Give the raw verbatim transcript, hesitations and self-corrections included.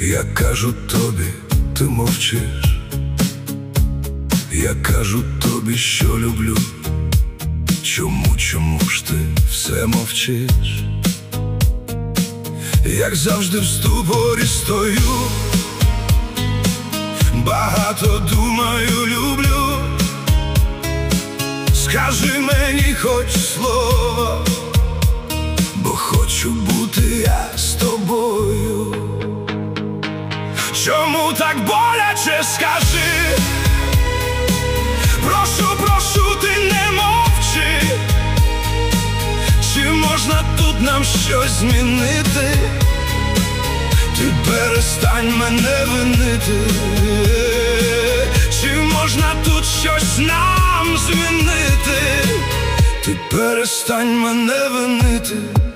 Я кажу тобі, ти мовчиш. Я кажу тобі, що люблю. Чому, чому ж ти все мовчиш? Як завжди в ступорі стою, багато думаю, люблю. Скажи мені хоч слово, бо хочу бути я з тобою. Чому так боляче, скажи? Прошу, прошу, ти не мовчи. Чи можна тут нам щось змінити? Ти перестань мене винити. Чи можна тут щось нам змінити? Ти перестань мене винити.